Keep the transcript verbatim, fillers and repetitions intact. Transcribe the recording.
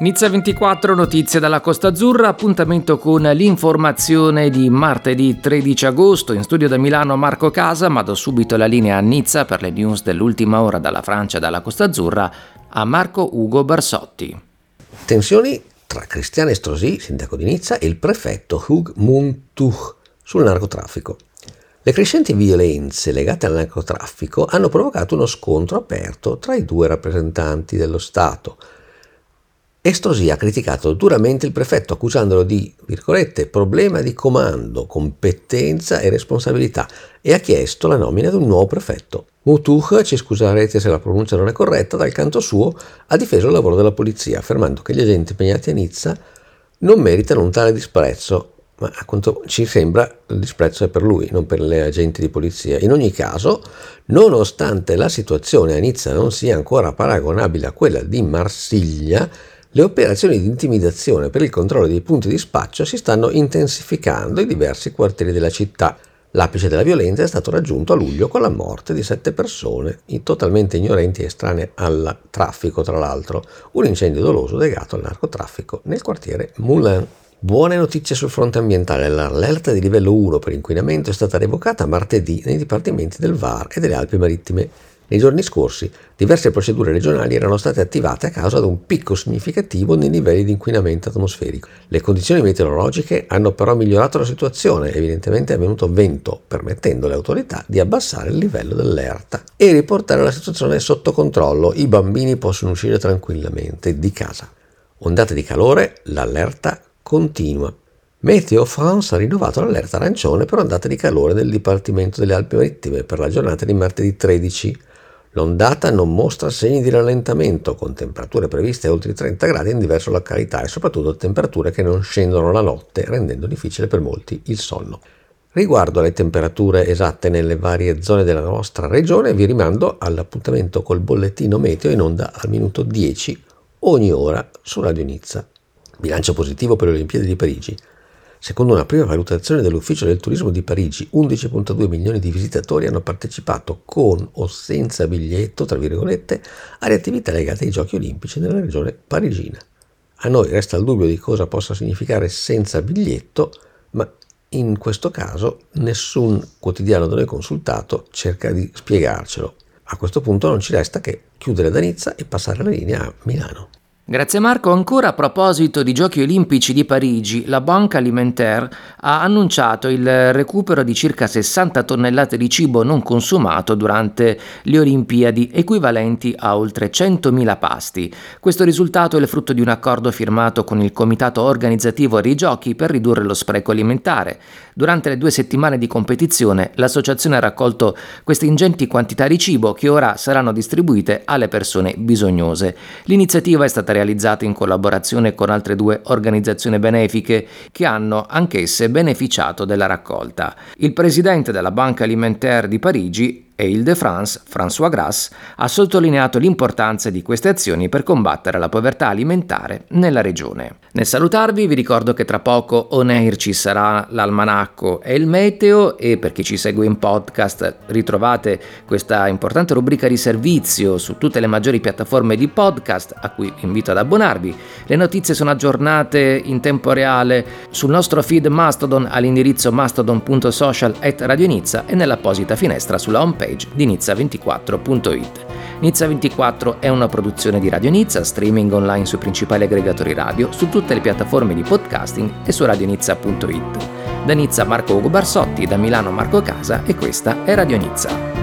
Nizza ventiquattro, notizie dalla Costa Azzurra, appuntamento con l'informazione di martedì tredici agosto. In studio da Milano Marco Casa, ma do subito la linea a Nizza per le news dell'ultima ora dalla Francia e dalla Costa Azzurra a Marco Ugo Barsotti. Tensioni tra Christian Estrosi, sindaco di Nizza, e il prefetto Hugues Montuch sul narcotraffico. Le crescenti violenze legate al narcotraffico hanno provocato uno scontro aperto tra i due rappresentanti dello Stato. Estrosi ha criticato duramente il prefetto, accusandolo di, virgolette, problema di comando, competenza e responsabilità, e ha chiesto la nomina di un nuovo prefetto. Montuch, ci scuserete se la pronuncia non è corretta, dal canto suo ha difeso il lavoro della polizia, affermando che gli agenti impegnati a Nizza non meritano un tale disprezzo, ma a quanto ci sembra il disprezzo è per lui, non per le agenti di polizia. In ogni caso, nonostante la situazione a Nizza non sia ancora paragonabile a quella di Marsiglia, le operazioni di intimidazione per il controllo dei punti di spaccio si stanno intensificando in diversi quartieri della città. L'apice della violenza è stato raggiunto a luglio con la morte di sette persone, totalmente ignorenti e estranee al traffico, tra l'altro, un incendio doloso legato al narcotraffico nel quartiere Moulin. Buone notizie sul fronte ambientale. L'allerta di livello uno per inquinamento è stata revocata martedì nei dipartimenti del V A R e delle Alpi Marittime. Nei giorni scorsi diverse procedure regionali erano state attivate a causa di un picco significativo nei livelli di inquinamento atmosferico. Le condizioni meteorologiche hanno però migliorato la situazione, evidentemente è venuto vento, permettendo alle autorità di abbassare il livello dell'erta e riportare la situazione sotto controllo. I bambini possono uscire tranquillamente di casa. Ondate di calore, l'allerta continua. Meteo France ha rinnovato l'allerta arancione per ondate di calore del Dipartimento delle Alpi Marittime per la giornata di martedì tredici. L'ondata non mostra segni di rallentamento, con temperature previste oltre i trenta gradi in diverse località e soprattutto temperature che non scendono la notte, rendendo difficile per molti il sonno. Riguardo alle temperature esatte nelle varie zone della nostra regione, vi rimando all'appuntamento col bollettino meteo in onda al minuto dieci ogni ora su Radio Nizza. Bilancio positivo per le Olimpiadi di Parigi. Secondo una prima valutazione dell'Ufficio del Turismo di Parigi, undici virgola due milioni di visitatori hanno partecipato con o senza biglietto, tra virgolette, alle attività legate ai Giochi Olimpici nella regione parigina. A noi resta il dubbio di cosa possa significare senza biglietto, ma in questo caso nessun quotidiano da noi consultato cerca di spiegarcelo. A questo punto non ci resta che chiudere da Nizza e passare la linea a Milano. Grazie Marco. Ancora a proposito di Giochi Olimpici di Parigi, la Banque Alimentaire ha annunciato il recupero di circa sessanta tonnellate di cibo non consumato durante le Olimpiadi, equivalenti a oltre centomila pasti. Questo risultato è il frutto di un accordo firmato con il comitato organizzativo dei Giochi per ridurre lo spreco alimentare. Durante le due settimane di competizione, l'associazione ha raccolto queste ingenti quantità di cibo che ora saranno distribuite alle persone bisognose. L'iniziativa è stata realizzata in collaborazione con altre due organizzazioni benefiche che hanno anch'esse beneficiato della raccolta. Il presidente della Banque Alimentaire di Parigi e Île-de-France, François Grasse, ha sottolineato l'importanza di queste azioni per combattere la povertà alimentare nella regione. Nel salutarvi vi ricordo che tra poco on air ci sarà l'almanacco e il meteo, e per chi ci segue in podcast ritrovate questa importante rubrica di servizio su tutte le maggiori piattaforme di podcast a cui vi invito ad abbonarvi. Le notizie sono aggiornate in tempo reale sul nostro feed Mastodon all'indirizzo mastodon punto social chiocciola radio nizza e nell'apposita finestra sulla homepage di nizza ventiquattro punto it. Nizza ventiquattro è una produzione di Radio Nizza, streaming online sui principali aggregatori radio, su tutte le piattaforme di podcasting e su radionizza punto it. Da Nizza Marco Ugo Barsotti, da Milano Marco Casa, e questa è Radio Nizza.